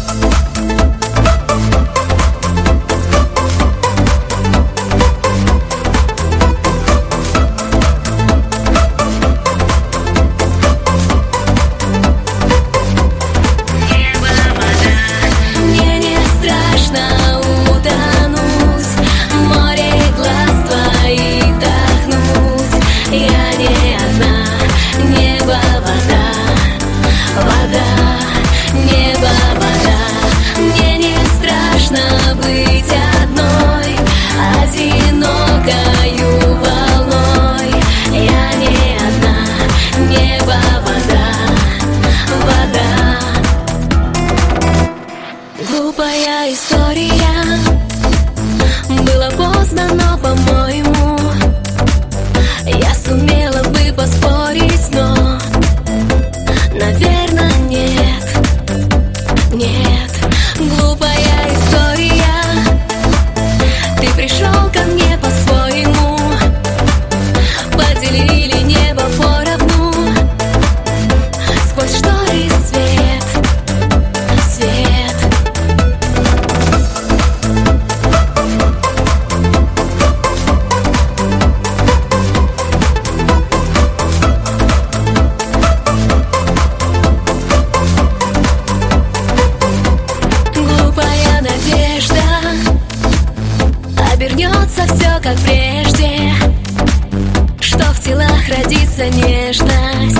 Глупая история. Было поздно, но, по-моему, я сумела бы поспорить, но, наверное, нет. Нет, глупая история. Ты пришел ко мне по-своему, поделили небо поровну. Сквозь шторы свет, свет. Глупая надежда. Обернется все как прежде, что в телах родится нежность.